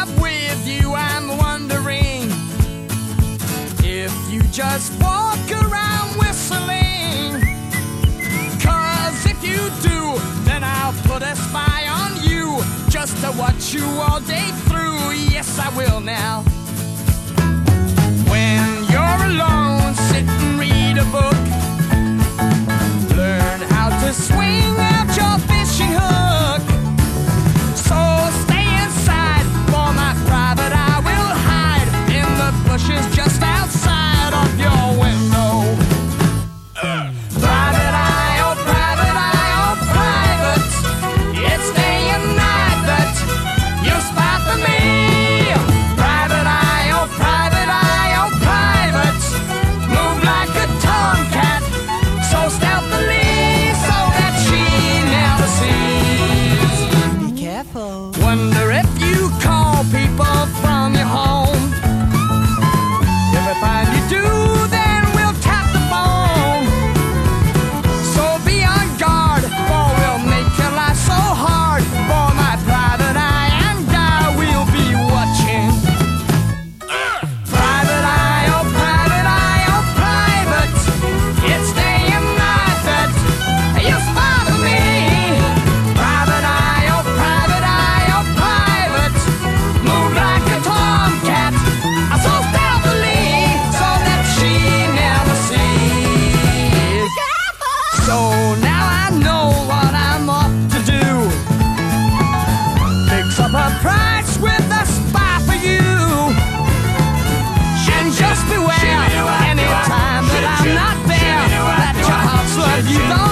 up with you, I'm wondering if you just walk around whistling. 'Cause if you do, then I'll put a spy on you, just to watch you all day through. Yes, I will now. When you're alone, sit and read a book. Learn how to swing out your fishing hook. So stay inside, for my private I will hide in the bushes just outside of your window. Private eye, oh private eye, oh private, it's day and night that you spy for me. Private eye, oh private eye, oh private, move like a tomcat, so stealthily, so that she never sees. Be careful. Wonder if you call people from your home. If I find you do, then we'll tap the phone. So be on guard, for we'll make your life so hard. For my private eye and I will be watching. Private eye, oh private eye, oh private, it's day and night that you spy for me. Private eye, oh private eye, oh private, move like a tomcat, so stealthily, so that she never sees. So now I know what I'm off to do. Fix up a price with a spy for you. And just beware, anytime that I'm not there, that your heart's love you don't